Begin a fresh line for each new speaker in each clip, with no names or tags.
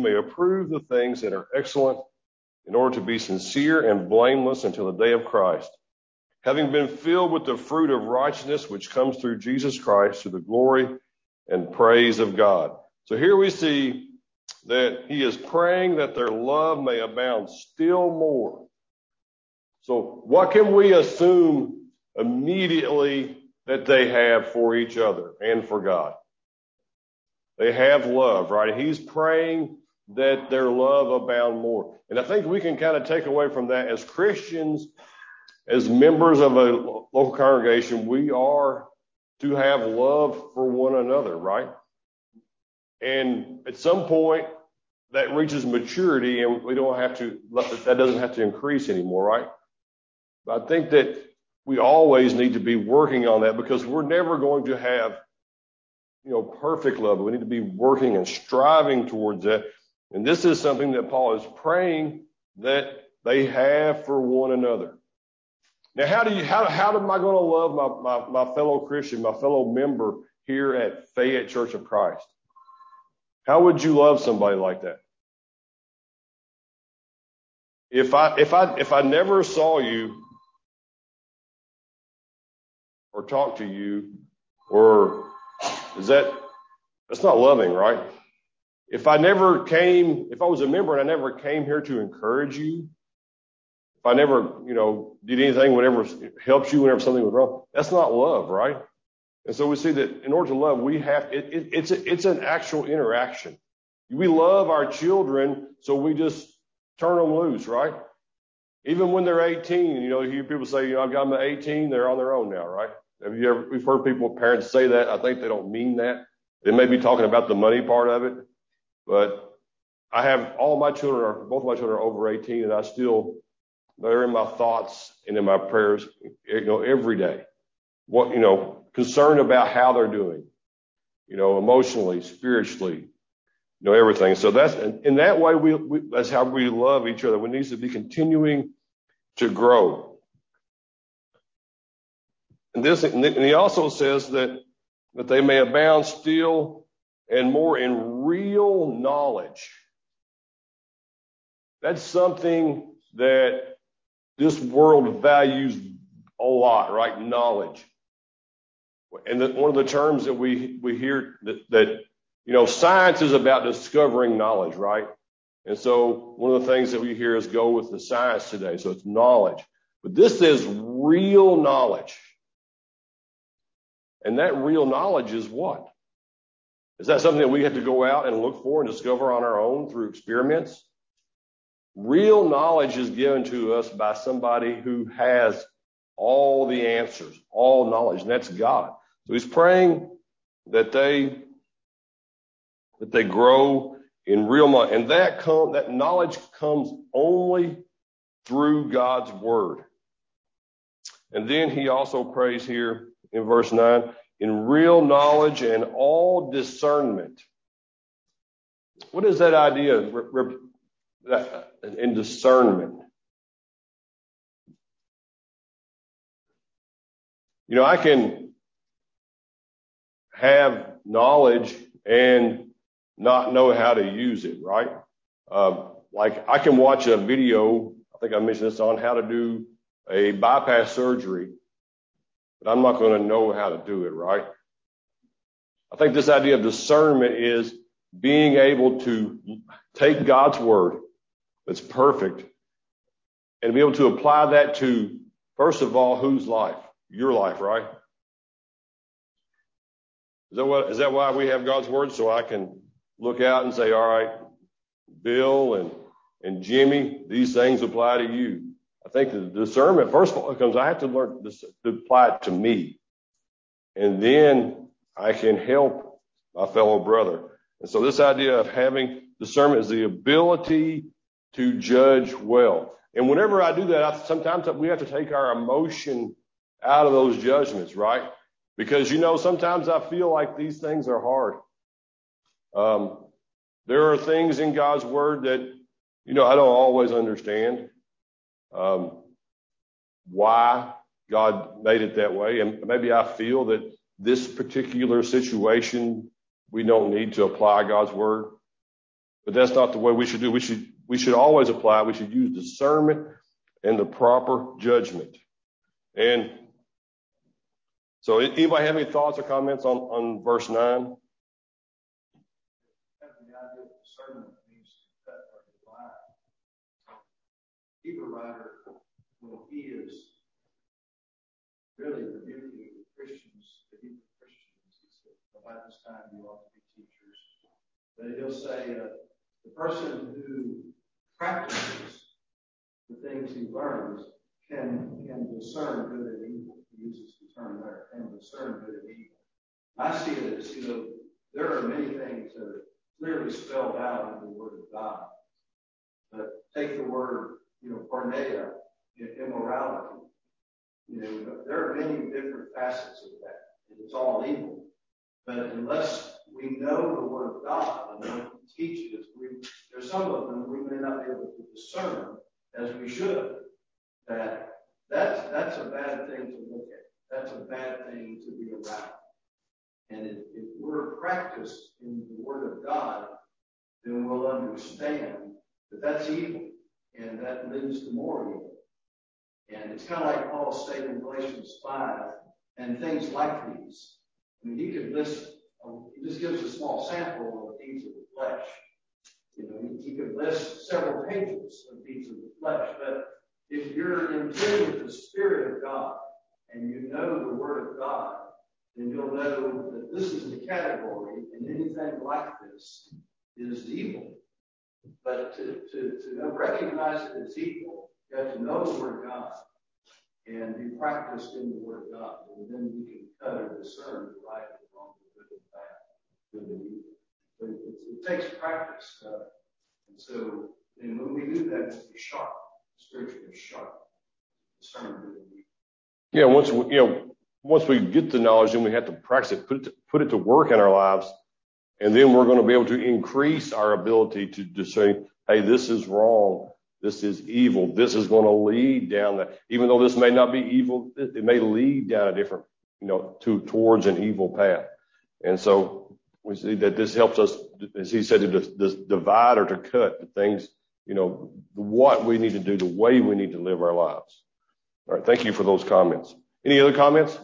may approve the things that are excellent, in order to be sincere and blameless until the day of Christ, having been filled with the fruit of righteousness which comes through Jesus Christ, to the glory and praise of God. So here we see that he is praying that their love may abound still more. So what can we assume immediately that they have for each other and for God? They have love, right? He's praying that their love abound more. And I think we can kind of take away from that, as Christians, as members of a local congregation, we are to have love for one another, right? And at some point that reaches maturity, and we don't have to, that doesn't have to increase anymore, right? But I think that we always need to be working on that, because we're never going to have, perfect love. We need to be working and striving towards that. And this is something that Paul is praying that they have for one another. Now, how am I going to love my fellow Christian, my fellow member here at Fayette Church of Christ? How would you love somebody like that? If I never saw you or talked to you, or that's not loving, right? If I was a member and I never came here to encourage you, if I never, did anything, whenever helped you whenever something was wrong, that's not love, right? And so we see that in order to love, it's an actual interaction. We love our children, so we just turn them loose, right? Even when they're 18, you hear people say, I've got them at 18, they're on their own now, right? We've heard parents say that. I think they don't mean that. They may be talking about the money part of it, but I have both my children are over 18, and they're in my thoughts and in my prayers, every day. Concerned about how they're doing, emotionally, spiritually, everything. So that's, in that way, that's how we love each other. We need to be continuing to grow. And he also says that they may abound still and more in real knowledge. That's something that this world values a lot, right? Knowledge. And one of the terms that we hear that science is about discovering knowledge, right? And so one of the things that we hear is go with the science today. So it's knowledge. But this is real knowledge. And that real knowledge is what? Is that something that we have to go out and look for and discover on our own through experiments? Real knowledge is given to us by somebody who has all the answers, all knowledge, and that's God. So he's praying that they grow in real knowledge, and that knowledge comes only through God's word. And then he also prays here in verse 9, in real knowledge and all discernment. What is that idea in discernment? I can have knowledge and not know how to use it, right? Like I can watch a video, I think I mentioned this, on how to do a bypass surgery, but I'm not going to know how to do it, right? I think this idea of discernment is being able to take God's word that's perfect and be able to apply that to, first of all, whose life? Your life, right? Is that why we have God's word? So I can look out and say, all right, Bill and Jimmy, these things apply to you. I think the discernment, first of all, comes, I have to learn to apply it to me. And then I can help my fellow brother. And so this idea of having discernment is the ability to judge well. And whenever I do that, sometimes we have to take our emotion out of those judgments, right? Because, sometimes I feel like these things are hard. There are things in God's word that, I don't always understand why God made it that way. And maybe I feel that this particular situation, we don't need to apply God's word. But that's not the way we should do. We should always apply. We should use discernment and the proper judgment. And so anybody have any thoughts or comments on verse 9?
The idea of discernment means to cut or divide. Hebrew writer, when he is really rebuking the Christians, the Hebrew Christians, he said, by this time you ought to be teachers. But he'll say, the person who practices the things he learns can discern good and evil. He uses the term there, can discern good and evil. I see it as, there are many things that are clearly spelled out in the Word of God. But take the word, porneia, immorality. There are many different facets of that, and it's all evil. But unless we know the Word of God and what He teaches, there's some of them we may not be able to discern as we should. That's a bad thing to look at. That's a bad thing to be around. And if we're practiced in the Word of God, then we'll understand that that's evil, and that leads to more evil. And it's kind of like Paul stated in Galatians 5, and things like these. I mean, he just gives a small sample of deeds of the flesh. He could list several pages of deeds of the flesh. But if you're in tune with the Spirit of God and you know the Word of God, then you'll know that this is the category, and anything like this is evil. But to recognize it as evil, you have to know the Word of God and be practiced in the Word of God. And then you can cut or discern the right and wrong, the good and bad, good and evil. But it takes practice. And so when we do that, we'll be sharp, spiritually sharp, discern good and evil.
Yeah, once we get the knowledge, then we have to practice it, put it to work in our lives, and then we're going to be able to increase our ability to say, hey, this is wrong, this is evil, this is going to lead down that. Even though this may not be evil, it may lead down a different, towards an evil path. And so we see that this helps us, as he said, to divide or to cut the things, what we need to do, the way we need to live our lives. All right, thank you for those comments. Any other comments?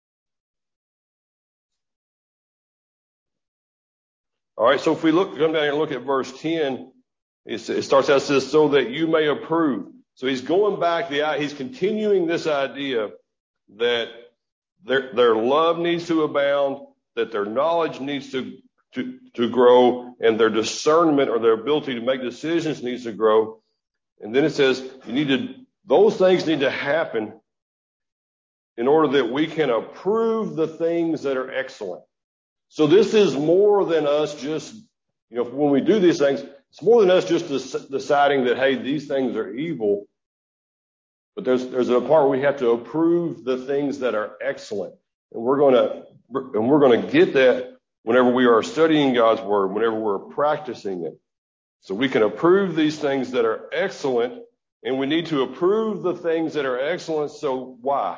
All right, so if we come down here and look at verse 10, it starts out, says, so that you may approve. So he's going back, he's continuing this idea that their love needs to abound, that their knowledge needs to grow, and their discernment or their ability to make decisions needs to grow. And then it says those things need to happen in order that we can approve the things that are excellent. So this is more than us just, when we do these things, it's more than us just deciding that, hey, these things are evil. But there's a part where we have to approve the things that are excellent. And we're going to get that whenever we are studying God's Word, whenever we're practicing it. So we can approve these things that are excellent, and we need to approve the things that are excellent. So why?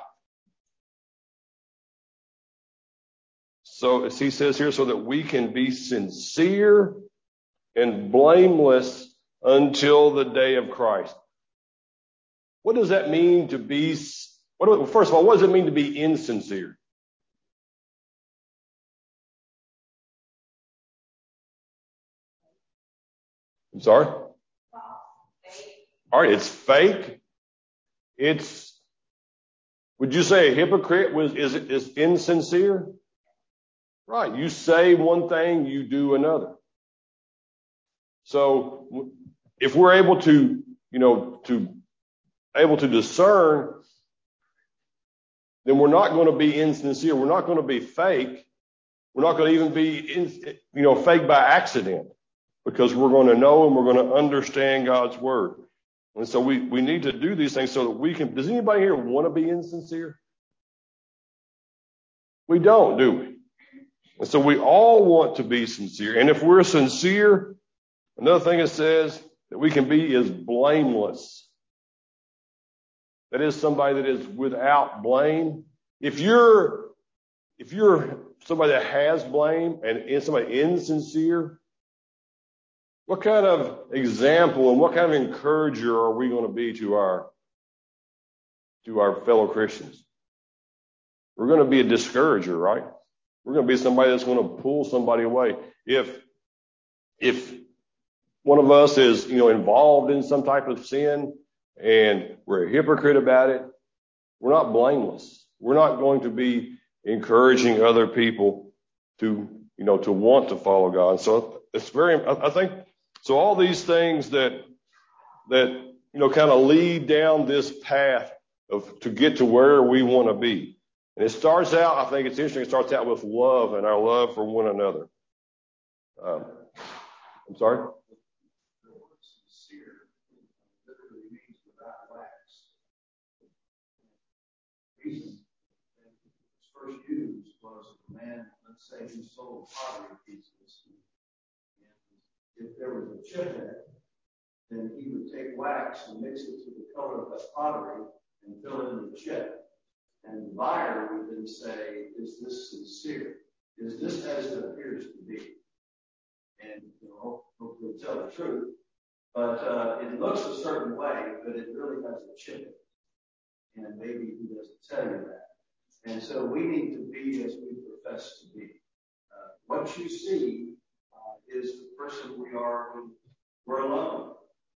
So as he says here, so that we can be sincere and blameless until the day of Christ. What does that mean to be, first of all, what does it mean to be insincere? I'm sorry? All right, it's fake. Would you say a hypocrite is insincere? Right. You say one thing, you do another. So if we're able to discern, then we're not going to be insincere. We're not going to be fake. We're not going to even be, fake by accident, because we're going to know and we're going to understand God's Word. And so we need to do these things so that we can. Does anybody here want to be insincere? We don't, do we? And so we all want to be sincere. And if we're sincere, another thing it says that we can be is blameless. That is somebody that is without blame. If you're somebody that has blame and somebody insincere, what kind of example and what kind of encourager are we going to be to our fellow Christians? We're going to be a discourager, right? We're going to be somebody that's going to pull somebody away. If one of us is, involved in some type of sin and we're a hypocrite about it, we're not blameless. We're not going to be encouraging other people to want to follow God. So it's I think, so all these things that kind of lead down this path to get to where we want to be. And it starts out, I think it's interesting, it starts out with love and our love for one another. I'm sorry?
Sincere literally means without wax. The reason it was first used was a man, let's say, who sold pottery pieces. And if there was a chip in it, then he would take wax and mix it to the color of that pottery and fill it in the chip. And the buyer would then say, is this sincere? Is this as it appears to be? And hopefully tell the truth. But it looks a certain way, but it really has a chip in it. And maybe he doesn't tell you that. And so we need to be as we profess to be. What you see is the person we are when we're alone.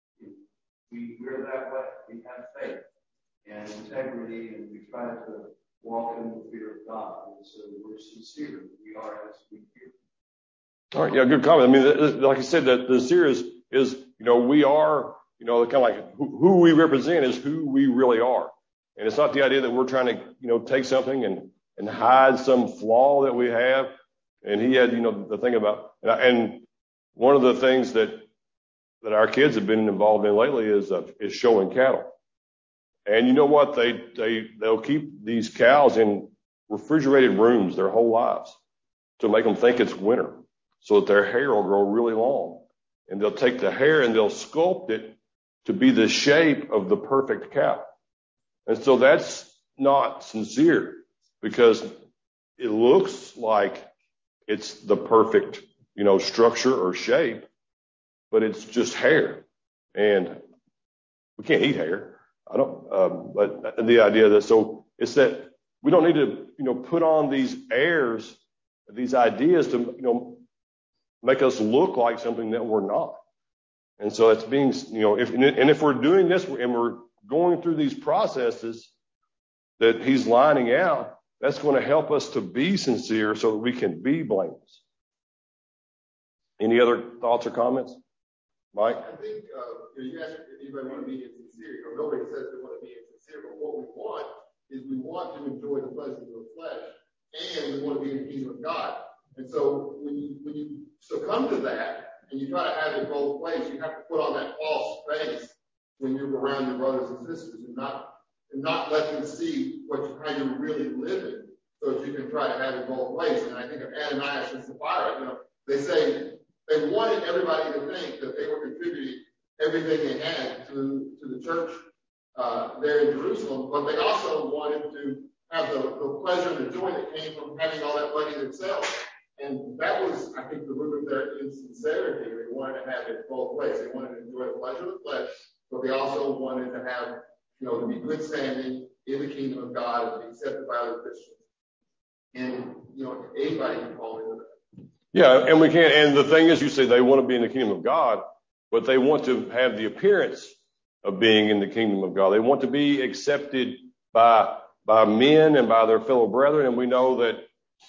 We're that way. We have faith and integrity, and we try to walk in the fear of God. And so we're sincere. We are as we hear.
All right, yeah, good comment. I mean, like I said, that the sincere is we are, kind of like who we represent is who we really are. And it's not the idea that we're trying to, take something and hide some flaw that we have. And he had, the thing about, and one of the things that our kids have been involved in lately is showing cattle. And you know what? They'll keep these cows in refrigerated rooms their whole lives to make them think it's winter so that their hair will grow really long. And they'll take the hair and they'll sculpt it to be the shape of the perfect cow. And so that's not sincere because it looks like it's the perfect, structure or shape, but it's just hair. And we can't eat hair. But the idea that, so it's that we don't need to, put on these airs, these ideas to, make us look like something that we're not. And so it's being, if we're doing this and we're going through these processes that he's lining out, that's going to help us to be sincere so that we can be blameless. Any other thoughts or comments? Mike?
I think you asked if anybody want to be insincere, or nobody says they want to be insincere, but what we want to enjoy the pleasures of the flesh, and we want to be in the kingdom of God. And so when you succumb to that, and you try to have it both ways, you have to put on that false face when you're around your brothers and sisters, and not let them see how you're really living, so that you can try to have it both ways. And I think of Ananias and Sapphira, they say they wanted everybody to think that they were contributing everything they had to the church there in Jerusalem, but they also wanted to have the pleasure and the joy that came from having all that money themselves. And that was, I think, the root of their insincerity. They wanted to have it both ways. They wanted to enjoy the pleasure of the flesh, but they also wanted to have, to be good standing in the kingdom of God and be accepted by other Christians. And, anybody can fall into that.
Yeah, and we can't. And the thing is, you say they want to be in the kingdom of God, but they want to have the appearance of being in the kingdom of God. They want to be accepted by men and by their fellow brethren. And we know that,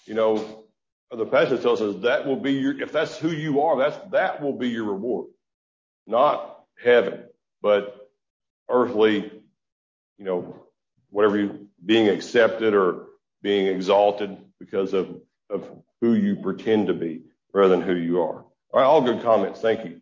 the passage tells us that will be if that's who you are, that will be your reward. Not heaven, but earthly, whatever being accepted or being exalted because of who you pretend to be rather than who you are. All right, all good comments. Thank you.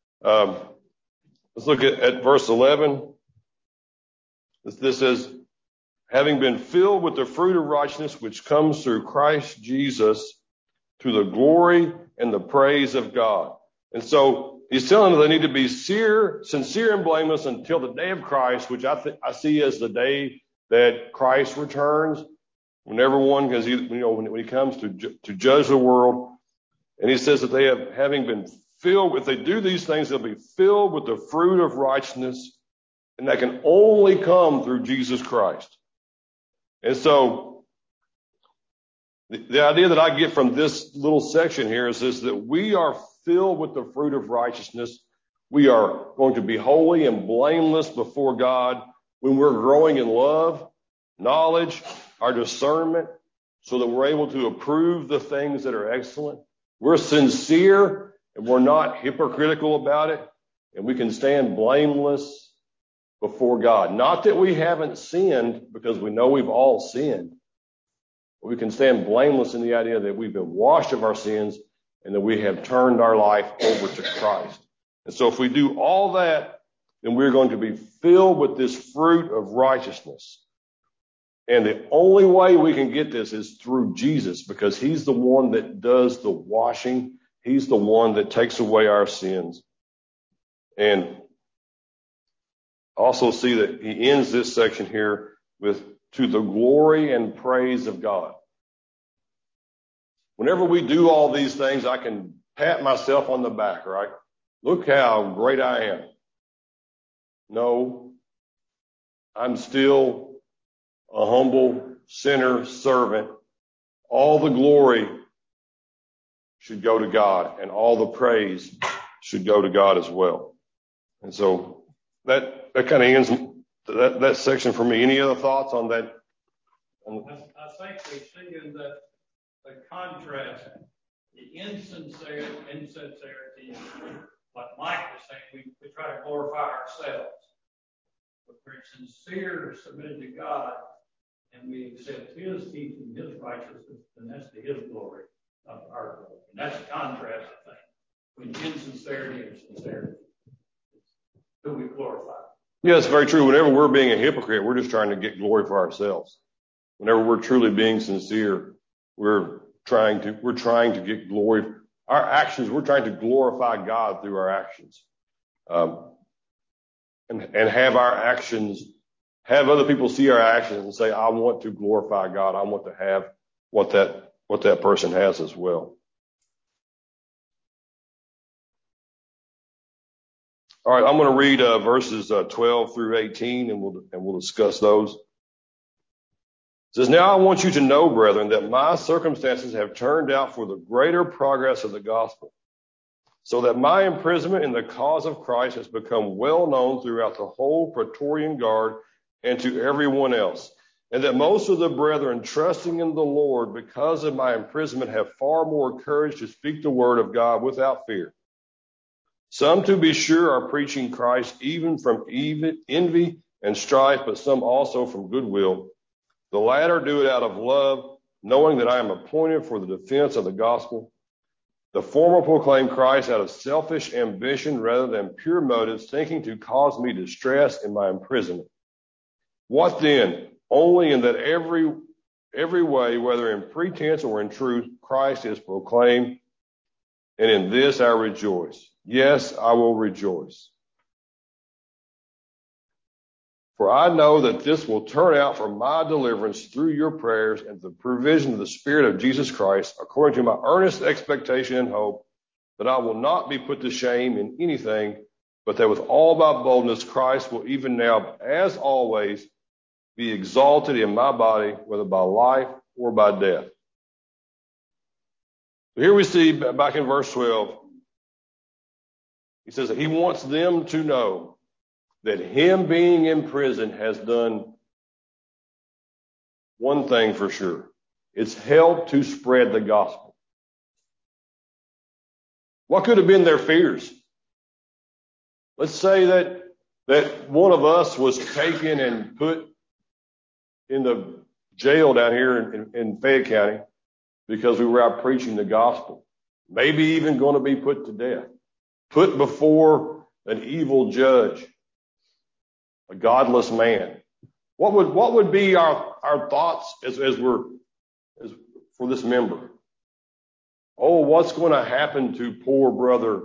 Let's look at verse 11. This says, having been filled with the fruit of righteousness which comes through Christ Jesus, to the glory and the praise of God. And so he's telling them they need to be sincere and blameless until the day of Christ, which I see as the day that Christ returns, when everyone, when he comes to judge the world. And he says that they having been filled, if they do these things, they'll be filled with the fruit of righteousness, and that can only come through Jesus Christ. And so the idea that I get from this little section here is this, that we are filled with the fruit of righteousness. We are going to be holy and blameless before God when we're growing in love, knowledge, our discernment, so that we're able to approve the things that are excellent. We're sincere and we're not hypocritical about it, and we can stand blameless before God. Not that we haven't sinned, because we know we've all sinned. We can stand blameless in the idea that we've been washed of our sins and that we have turned our life over to Christ. And so if we do all that, then we're going to be filled with this fruit of righteousness. And the only way we can get this is through Jesus, because he's the one that does the washing. He's the one that takes away our sins. And also see that he ends this section here with, to the glory and praise of God. Whenever we do all these things, I can pat myself on the back, right? Look how great I am. No, I'm still a humble sinner servant. All the glory should go to God, and all the praise should go to God as well. And so that kind of ends that section for me. Any other thoughts on that?
I think we see in the contrast, the insincerity, like Mike was saying, we try to glorify ourselves. But we're sincere, submitted to God, and we accept his teaching, his righteousness, and that's to his glory, not our glory. And that's the contrast, I think, between insincerity and sincerity. Who we glorify.
Yeah, it's very true. Whenever we're being a hypocrite, we're just trying to get glory for ourselves. Whenever we're truly being sincere, we're trying to get glory. Our actions, we're trying to glorify God through our actions. And have our actions, have other people see our actions and say, I want to glorify God. I want to have what that person has as well. All right, I'm going to read verses 12 through 18, and we'll discuss those. It says, now I want you to know, brethren, that my circumstances have turned out for the greater progress of the gospel, so that my imprisonment in the cause of Christ has become well known throughout the whole Praetorian Guard and to everyone else, and that most of the brethren, trusting in the Lord because of my imprisonment, have far more courage to speak the word of God without fear. Some, to be sure, are preaching Christ even from envy and strife, but some also from goodwill. The latter do it out of love, knowing that I am appointed for the defense of the gospel. The former proclaim Christ out of selfish ambition rather than pure motives, thinking to cause me distress in my imprisonment. What then? Only in that every way, whether in pretense or in truth, Christ is proclaimed, and in this I rejoice. Yes, I will rejoice. For I know that this will turn out for my deliverance through your prayers and the provision of the Spirit of Jesus Christ, according to my earnest expectation and hope, that I will not be put to shame in anything, but that with all my boldness Christ will even now, as always, be exalted in my body, whether by life or by death. So here we see back in verse 12, he says that he wants them to know that him being in prison has done one thing for sure. It's helped to spread the gospel. What could have been their fears? Let's say that one of us was taken and put in the jail down here in Fayette County because we were out preaching the gospel. Maybe even going to be put to death. Put before an evil judge. A godless man. What would be our thoughts as for this member? Oh, what's going to happen to poor brother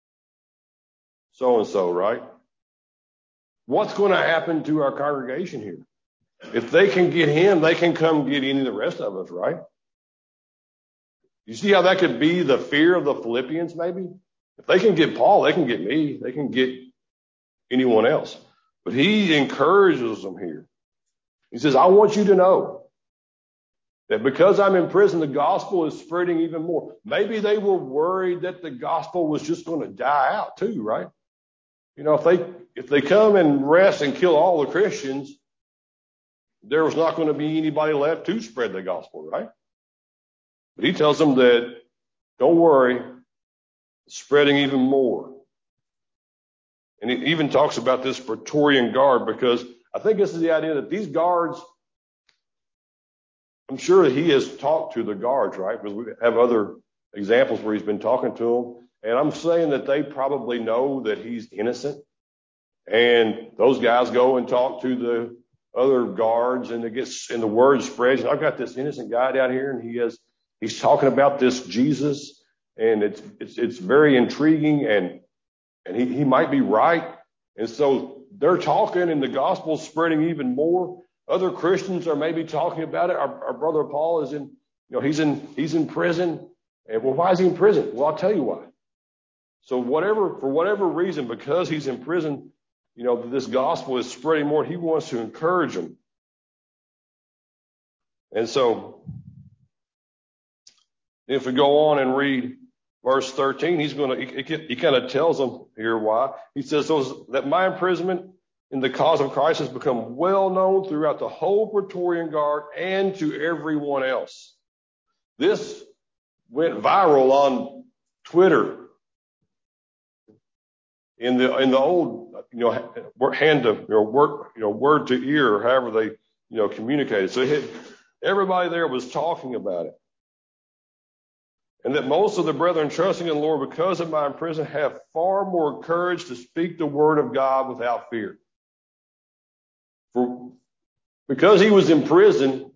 so and so, right? What's going to happen to our congregation here? If they can get him, they can come get any of the rest of us, right? You see how that could be the fear of the Philippians, maybe? If they can get Paul, they can get me. They can get anyone else. But he encourages them here. He says, I want you to know that because I'm in prison, the gospel is spreading even more. Maybe they were worried that the gospel was just going to die out too, right? You know, if they come and arrest and kill all the Christians, there was not going to be anybody left to spread the gospel, right? But he tells them that, don't worry, it's spreading even more. And he even talks about this Praetorian Guard, because I think this is the idea that these guards, I'm sure that he has talked to the guards, right? Because we have other examples where he's been talking to them. And I'm saying that they probably know that he's innocent. And those guys go and talk to the other guards, and the word spreads. I've got this innocent guy down here, and he's talking about this Jesus, and it's very intriguing, and he might be right. And so they're talking, and the gospel's spreading even more. Other Christians are maybe talking about it. Our brother Paul is he's in prison. And well, why is he in prison? Well, I'll tell you why. So for whatever reason, because he's in prison, this gospel is spreading more. He wants to encourage them. And so if we go on and read verse 13, he kind of tells them here why. He says, so that my imprisonment in the cause of Christ has become well known throughout the whole Praetorian Guard and to everyone else. This went viral on Twitter. In the old, word to ear, or however they, communicated. So everybody there was talking about it. And that most of the brethren trusting in the Lord because of my imprisonment have far more courage to speak the word of God without fear. Because he was in prison,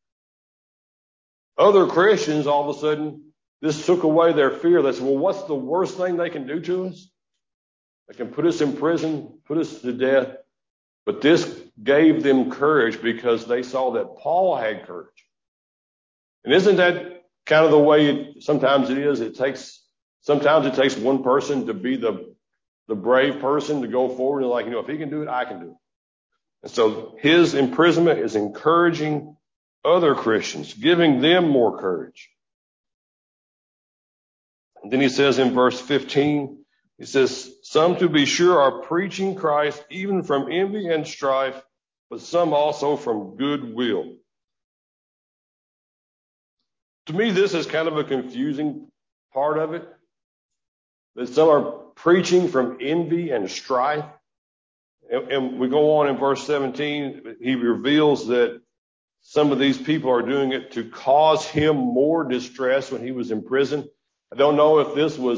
other Christians, all of a sudden, this took away their fear. They said, well, what's the worst thing they can do to us? They can put us in prison, put us to death. But this gave them courage because they saw that Paul had courage. And isn't that kind of the way sometimes it is? Sometimes it takes one person to be the brave person to go forward and if he can do it, I can do it. And so his imprisonment is encouraging other Christians, giving them more courage. And then he says in verse 15, he says, some to be sure are preaching Christ even from envy and strife, but some also from goodwill. To me, this is kind of a confusing part of it. That some are preaching from envy and strife. And we go on in verse 17, he reveals that some of these people are doing it to cause him more distress when he was in prison. I don't know if this was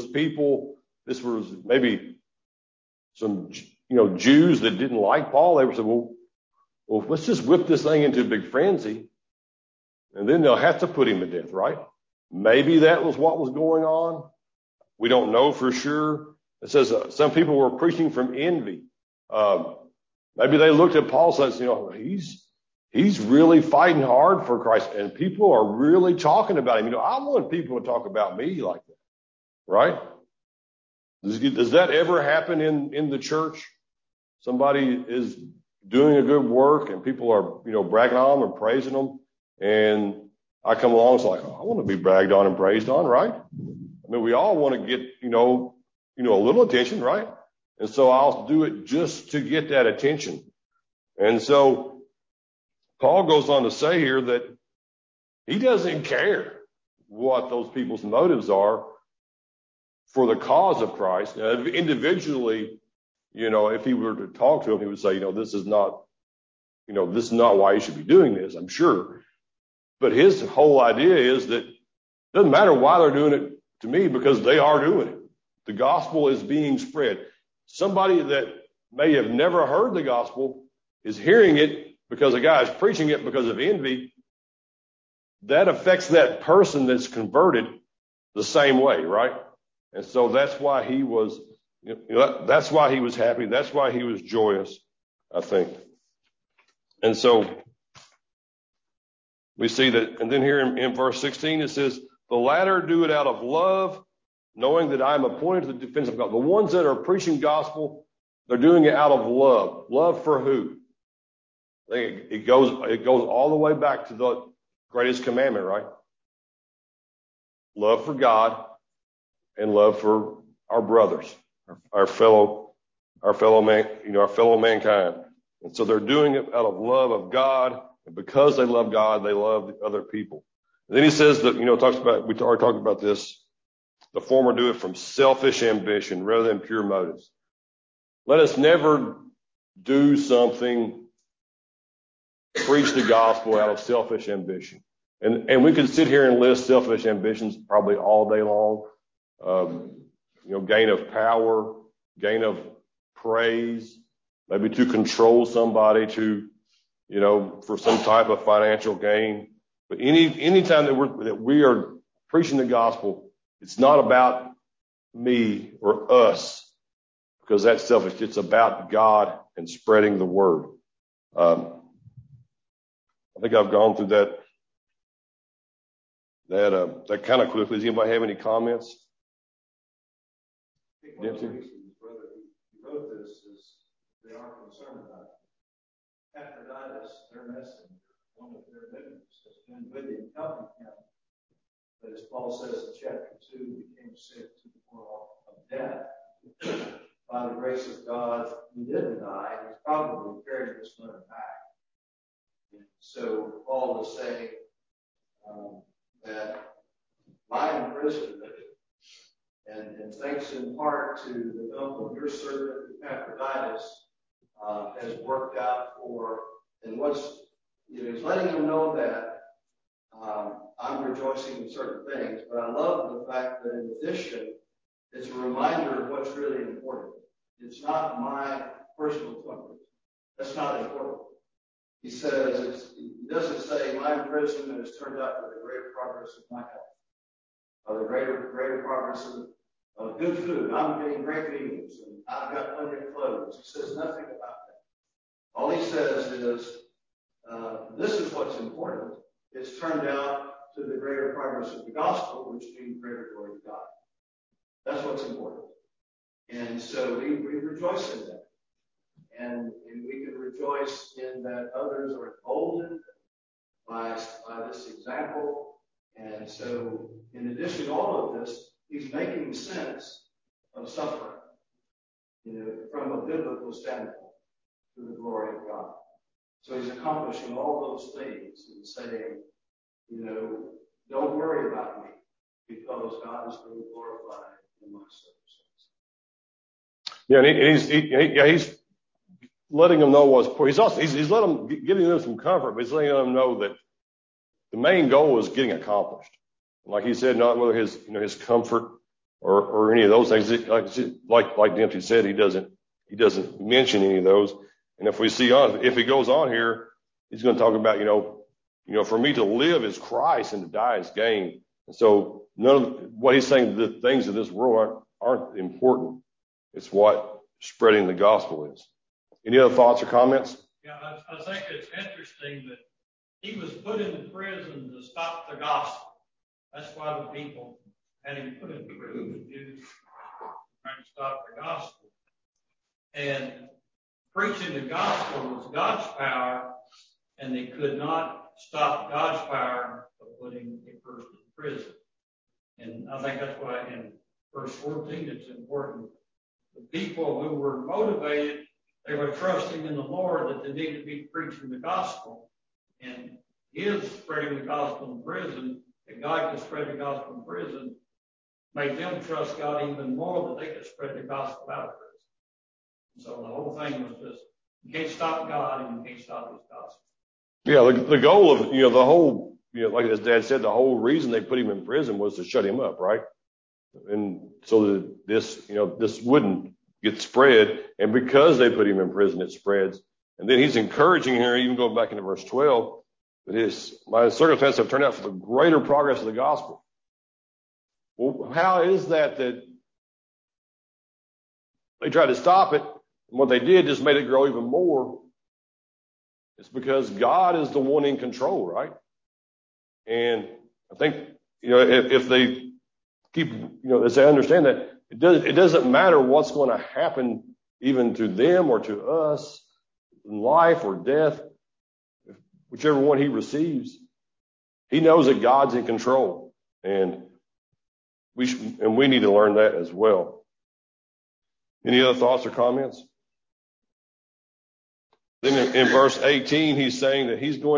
maybe some, Jews that didn't like Paul. They would say, well, let's just whip this thing into a big frenzy, and then they'll have to put him to death, right? Maybe that was what was going on. We don't know for sure. It says some people were preaching from envy. Maybe they looked at Paul and said, he's really fighting hard for Christ, and people are really talking about him. I want people to talk about me like that, right? Does that ever happen in the church? Somebody is doing a good work and people are, bragging on them and praising them. And I come along and it's like, I want to be bragged on and praised on, right? I mean, we all want to get, a little attention, right? And so I'll do it just to get that attention. And so Paul goes on to say here that he doesn't care what those people's motives are for the cause of Christ. Now, individually, if he were to talk to him, he would say, this is not why you should be doing this, I'm sure. But his whole idea is that it doesn't matter why they're doing it to me, because they are doing it. The gospel is being spread. Somebody that may have never heard the gospel is hearing it because a guy is preaching it because of envy. That affects that person that's converted the same way, right? And so that's why he was, that's why he was happy. That's why he was joyous, I think. And so we see that, and then here in verse 16, it says, the latter do it out of love, knowing that I am appointed to the defense of God. The ones that are preaching gospel, they're doing it out of love. Love for who? It goes all the way back to the greatest commandment, right? Love for God and love for our brothers, our fellow mankind. And so they're doing it out of love of God, and because they love God, they love the other people. And then he says that, we already talked about this. The former do it from selfish ambition rather than pure motives. Let us never do something, preach the gospel out of selfish ambition. And we could sit here and list selfish ambitions probably all day long. Gain of power, gain of praise, maybe to control somebody for some type of financial gain. But any time that we are preaching the gospel, it's not about me or us, because that's selfish. It's about God and spreading the word. I think I've gone through that kind of quickly. Does anybody have any comments?
I think one of the reasons, brother, he wrote this is they are concerned about it. Epaphroditus, their messenger, one of their victims, has been with him, helping him. But as Paul says in chapter 2, became sick to the point of death. By the grace of God, he didn't die. He's probably carried this letter back. And so Paul is saying that my imprisonment, and thanks in part to the help of your servant Epaphroditus, has worked out for, and he's letting them know that I'm rejoicing in certain things, but I love the fact that in addition, it's a reminder of what's really important. It's not my personal comfort. That's not important. He doesn't say my imprisonment has turned out for the greater progress of my health, or the greater progress of good food. I'm getting great meals, and I've got plenty of clothes. He says nothing about that. All he says is, this is what's important. It's turned out to the greater progress of the gospel, which means greater glory to God. That's what's important. And so we rejoice in that. And we can rejoice in that others are emboldened by this example. And so in addition to all of this, he's making sense of suffering, from a biblical standpoint, to the glory of God. So he's accomplishing all those things and saying, don't worry about me, because God is being glorified in my circumstances.
Yeah, and he's letting them know he's letting them, giving them some comfort, but he's letting them know that the main goal is getting accomplished. Like he said, not whether his comfort or any of those things. Like Dempsey said, he doesn't mention any of those. And if he goes on here, he's going to talk about, for me to live is Christ and to die is gain. And so none of what he's saying, the things of this world aren't important. It's what spreading the gospel is. Any other thoughts or comments?
Yeah, I think it's interesting that he was put in prison to stop the gospel. That's why the people had him put in prison, the Jews trying to stop the gospel. And preaching the gospel was God's power, and they could not stop God's power of putting a person in prison. And I think that's why in verse 14 it's important. The people who were motivated, they were trusting in the Lord that they needed to be preaching the gospel. And his spreading the gospel in prison, that God could spread the gospel in prison, made them trust God even more that they could spread the gospel out of prison. So the whole thing was just, you can't stop God and you can't stop his gospel.
Yeah, the goal of, the whole, like his dad said, the whole reason they put him in prison was to shut him up, right? And so that this wouldn't get spread. And because they put him in prison, it spreads. And then he's encouraging here, even going back into verse 12, that my circumstances have turned out for the greater progress of the gospel. Well, how is that they tried to stop it, and what they did just made it grow even more? It's because God is the one in control, right? And I think, if they as they understand that it doesn't matter what's going to happen even to them or to us in life or death, whichever one he receives. He knows that God's in control, and we need to learn that as well. Any other thoughts or comments? Then in verse 18, he's saying that he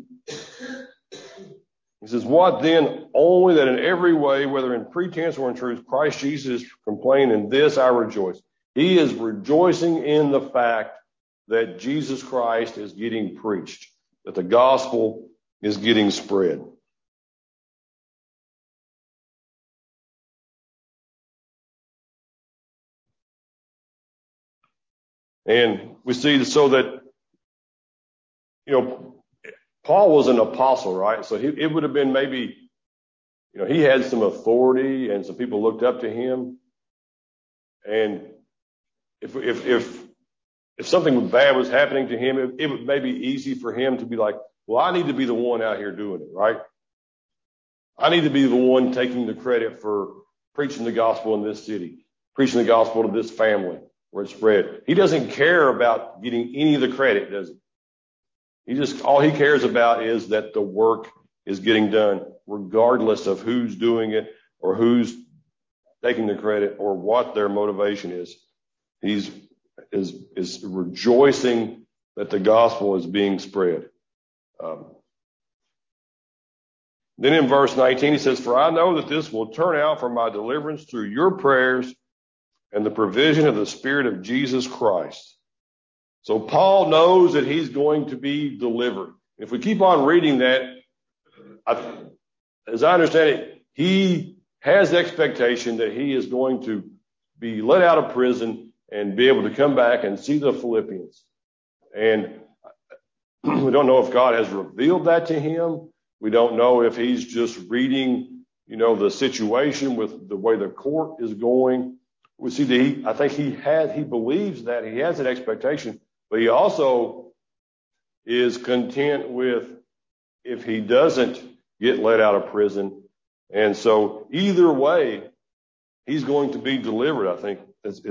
says, what then? Only that in every way, whether in pretense or in truth, Christ Jesus complained, in this I rejoice. He is rejoicing in the fact that Jesus Christ is getting preached, that the gospel is getting spread. And we see so that, Paul was an apostle, right? So it would have been maybe, he had some authority and some people looked up to him. And if something bad was happening to him, it may be easy for him to be like, well, I need to be the one out here doing it, right? I need to be the one taking the credit for preaching the gospel in this city, preaching the gospel to this family where it's spread. He doesn't care about getting any of the credit, does he? All he cares about is that the work is getting done, regardless of who's doing it or who's taking the credit or what their motivation is. He's rejoicing that the gospel is being spread. Then in verse 19, he says, for I know that this will turn out for my deliverance through your prayers and the provision of the Spirit of Jesus Christ. So Paul knows that he's going to be delivered. If we keep on reading that, as I understand it, he has the expectation that he is going to be let out of prison and be able to come back and see the Philippians. And we don't know if God has revealed that to him. We don't know if he's just reading, the situation with the way the court is going. We see that I think he believes that he has an expectation, but he also is content with if he doesn't get let out of prison. And so either way, he's going to be delivered, I think,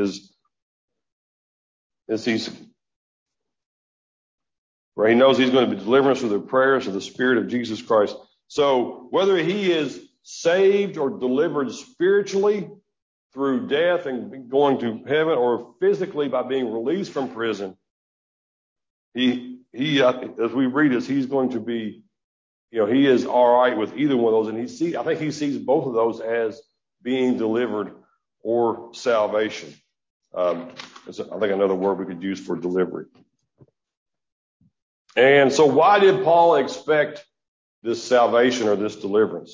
where he knows he's going to be delivered through the prayers of the Spirit of Jesus Christ. So whether he is saved or delivered spiritually through death and going to heaven, or physically by being released from prison, he as we read this, he's going to be, he is all right with either one of those. And I think he sees both of those as being delivered or salvation. That's, I think, another word we could use for delivery. And so why did Paul expect this salvation or this deliverance?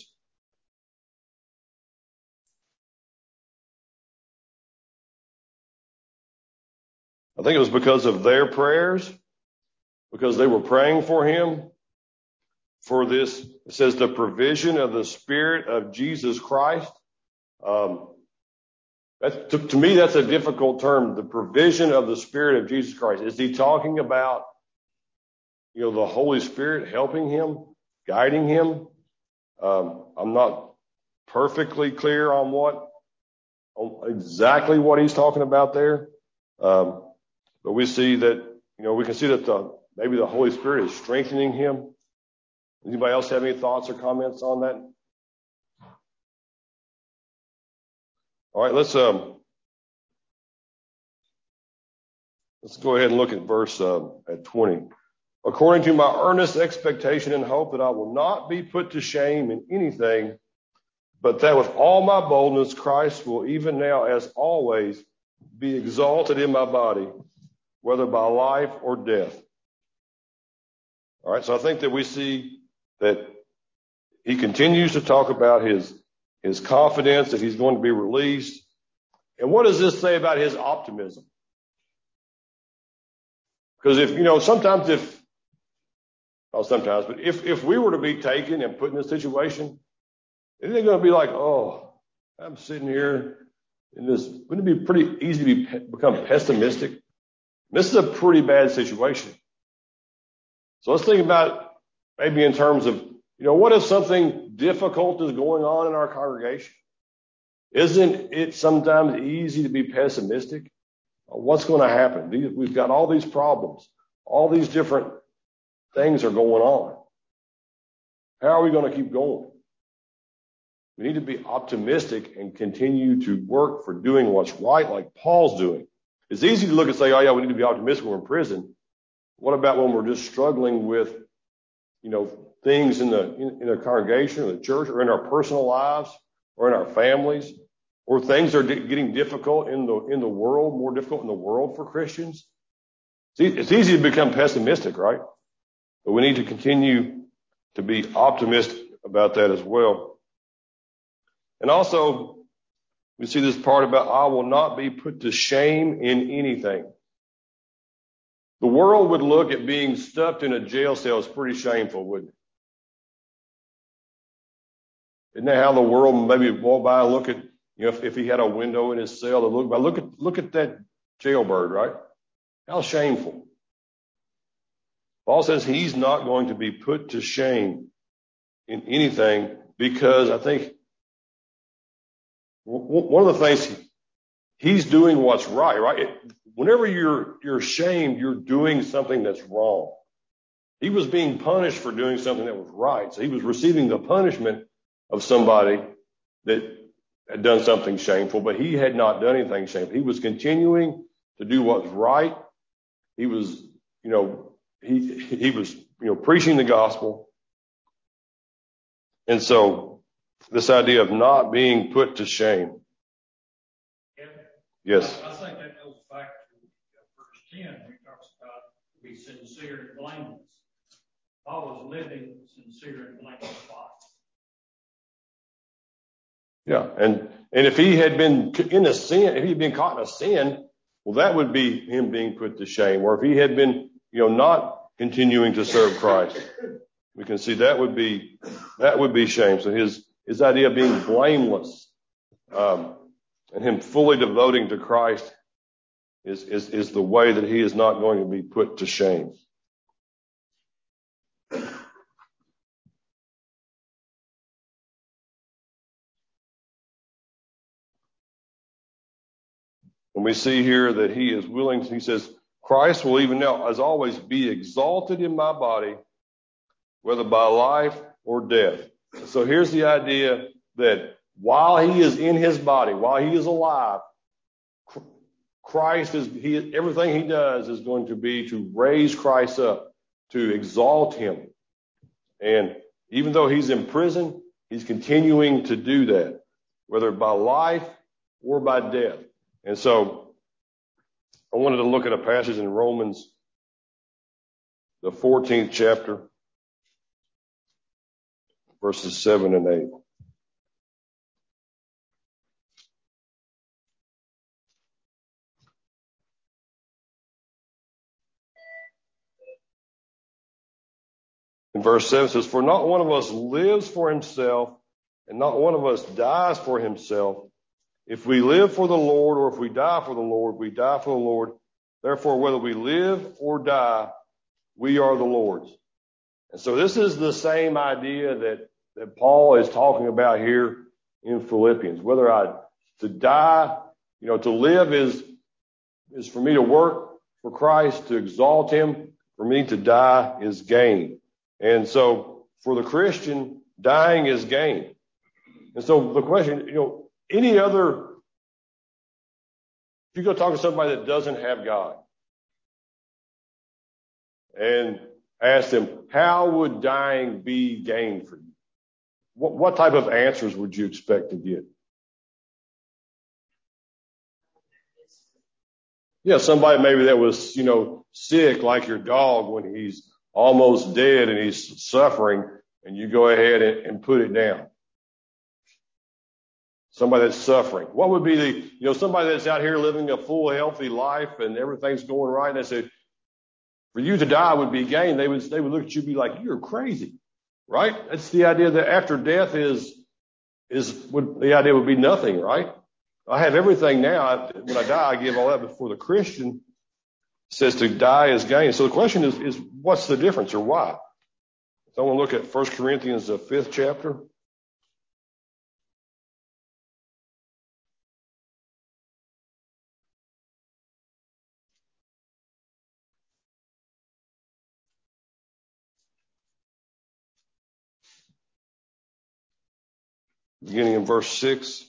I think it was because of their prayers, because they were praying for him, for this, it says the provision of the Spirit of Jesus Christ. To me, that's a difficult term, the provision of the Spirit of Jesus Christ. Is he talking about, the Holy Spirit helping him, guiding him? I'm not perfectly clear on exactly what he's talking about there. But we see that, we can see that maybe the Holy Spirit is strengthening him. Anybody else have any thoughts or comments on that? All right, let's go ahead and look at verse at 20. According to my earnest expectation and hope that I will not be put to shame in anything, but that with all my boldness Christ will even now, as always, be exalted in my body, whether by life or death. All right, so I think that we see that he continues to talk about his confidence that he's going to be released. And what does this say about his optimism? Because if we were to be taken and put in this situation, isn't it going to be like, oh, I'm sitting here in this, wouldn't it be pretty easy to become pessimistic? This is a pretty bad situation. So let's think about maybe in terms of, what if something difficult is going on in our congregation? Isn't it sometimes easy to be pessimistic? What's going to happen? We've got all these problems. All these different things are going on. How are we going to keep going? We need to be optimistic and continue to work for doing what's right, like Paul's doing. It's easy to look and say, oh, yeah, we need to be optimistic when we're in prison. What about when we're just struggling with, things in the congregation or the church or in our personal lives or in our families, or things are getting difficult in the world, more difficult in the world for Christians? It's easy to become pessimistic, right? But we need to continue to be optimistic about that as well. And also, we see this part about, I will not be put to shame in anything. The world would look at being stuffed in a jail cell as pretty shameful, wouldn't it? Isn't that how the world maybe walk by and look at, if he had a window in his cell to look by, look at that jailbird, right? How shameful. Paul says he's not going to be put to shame in anything, because I think one of the things, he's doing what's right? Whenever you're shamed, you're doing something that's wrong. He was being punished for doing something that was right. So he was receiving the punishment of somebody that had done something shameful, but he had not done anything shameful. He was continuing to do what's right. He was, he was, preaching the gospel. And so this idea of not being put to shame. Yes.
I think that goes back to verse 10, where he talks about to be sincere and blameless. Paul was living sincere and blameless life.
Yeah, and if he had been in a sin, if he had been caught in a sin, well, that would be him being put to shame. Or if he had been, not continuing to serve Christ, we can see that would be shame. So his idea of being blameless, and him fully devoting to Christ is the way that he is not going to be put to shame. And we see here that he is willing, he says, Christ will even now, as always, be exalted in my body, whether by life or death. So here's the idea that while he is in his body, while he is alive, Christ everything he does is going to be to raise Christ up, to exalt him. And even though he's in prison, he's continuing to do that, whether by life or by death. And so I wanted to look at a passage in Romans, the 14th chapter, verses 7 and 8. In verse 7 it says, for not one of us lives for himself, and not one of us dies for himself. If we live for the Lord, or if we die for the Lord, we die for the Lord. Therefore, whether we live or die, we are the Lord's. And so this is the same idea that Paul is talking about here in Philippians. To die, to live is for me to work for Christ, to exalt him. For me to die is gain. And so for the Christian, dying is gain. And so the question, if you go talk to somebody that doesn't have God and ask them, how would dying be gain for you? What type of answers would you expect to get? Yeah, somebody maybe that was, sick, like your dog when he's almost dead and he's suffering, and you go ahead and put it down. Somebody that's suffering. What would be somebody that's out here living a full, healthy life and everything's going right, and they said, for you to die would be gain. They would look at you and be like, you're crazy, right? That's the idea that after death the idea would be nothing, right? I have everything now. When I die, I give all that. But for the Christian, it says to die is gain. So the question is what's the difference, or why? So I want to look at 1 Corinthians, the 5th chapter. beginning in verse 6.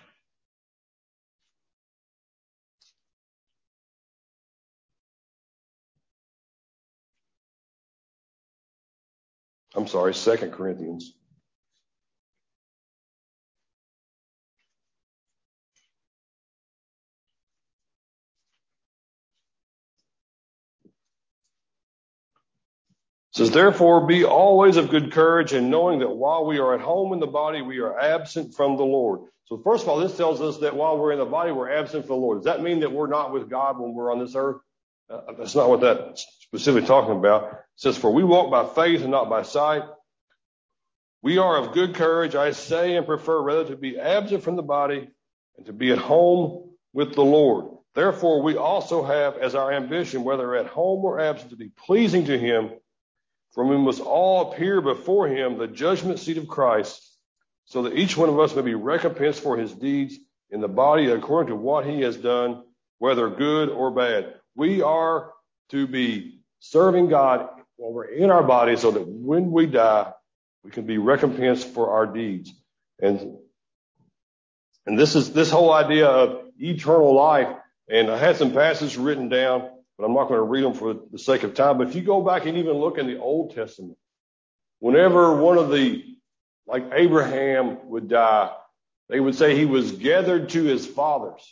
I'm sorry, 2 Corinthians. It says, therefore, be always of good courage, and knowing that while we are at home in the body, we are absent from the Lord. So first of all, this tells us that while we're in the body, we're absent from the Lord. Does that mean that we're not with God when we're on this earth? That's not what that's specifically talking about. It says, for we walk by faith and not by sight. We are of good courage, I say, and prefer rather to be absent from the body and to be at home with the Lord. Therefore, we also have as our ambition, whether at home or absent, to be pleasing to him. For we must all appear before him, the judgment seat of Christ, so that each one of us may be recompensed for his deeds in the body according to what he has done, whether good or bad. We are to be serving God while we're in our body so that when we die, we can be recompensed for our deeds. And this whole idea of eternal life, and I had some passages written down, but I'm not going to read them for the sake of time. But if you go back and even look in the Old Testament, whenever one of like Abraham would die, they would say he was gathered to his fathers.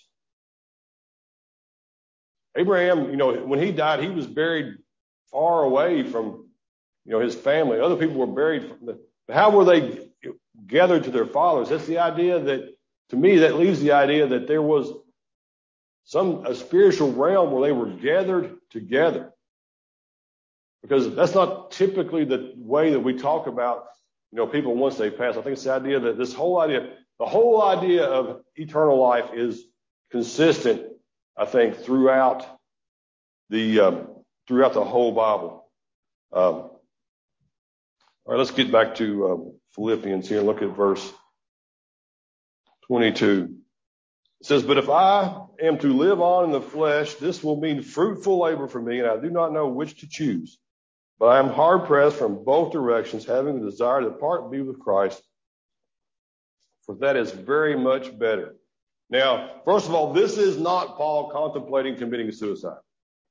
Abraham, when he died, he was buried far away from, his family. Other people were buried. How were they gathered to their fathers? That's the idea that, to me, that leaves the idea that there was a spiritual realm where they were gathered together. Because that's not typically the way that we talk about, people once they pass. I think it's the idea that the whole idea of eternal life is consistent, I think, throughout the whole Bible. All right, let's get back to Philippians here and look at verse 22. It says, but if I am to live on in the flesh, this will mean fruitful labor for me, and I do not know which to choose. But I am hard pressed from both directions, having the desire to depart and be with Christ, for that is very much better. Now, first of all, this is not Paul contemplating committing suicide.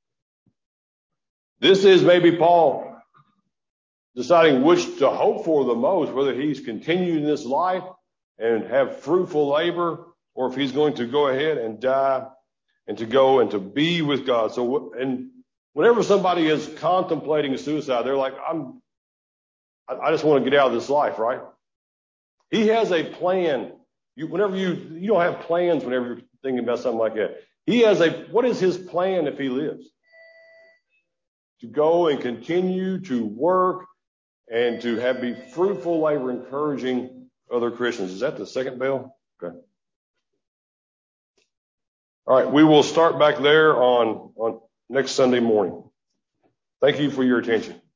This is maybe Paul deciding which to hope for the most, whether he's continuing this life and have fruitful labor, or if he's going to go ahead and die and to go and to be with God. So, and whenever somebody is contemplating suicide, they're like, I just want to get out of this life, right? He has a plan. You don't have plans whenever you're thinking about something like that. What is his plan if he lives? To go and continue to work and to be fruitful labor, encouraging other Christians. Is that the second bell? Okay. All right, we will start back there on next Sunday morning. Thank you for your attention.